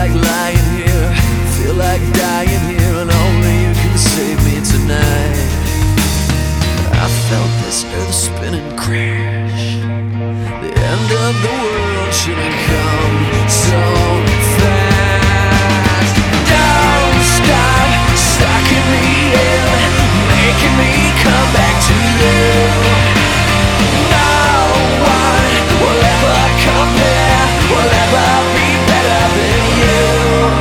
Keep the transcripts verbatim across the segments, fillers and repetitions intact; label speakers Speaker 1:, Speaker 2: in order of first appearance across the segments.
Speaker 1: like lying here, feel like dying here, and only you can save me tonight. I felt this earth spinning crash. The end of the world shouldn't come so fast. Don't stop sucking me in, making me come back to you. No one will ever compare, will ever be better than you.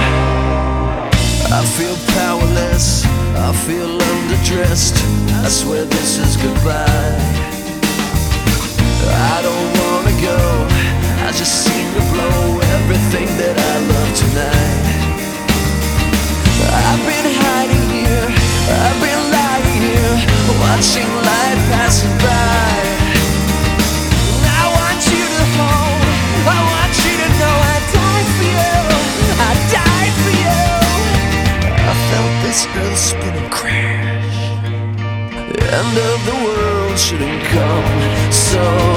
Speaker 1: I feel powerless, I feel underdressed, I swear this is goodbye. I don't wanna go, I just seem to blow everything that I love tonight. I've been hiding here, I've been lying here, watching life passing by. I want you to hold, I want you to know I died for you, I died for you. I felt this earth spinning crash. The end of the world shouldn't come so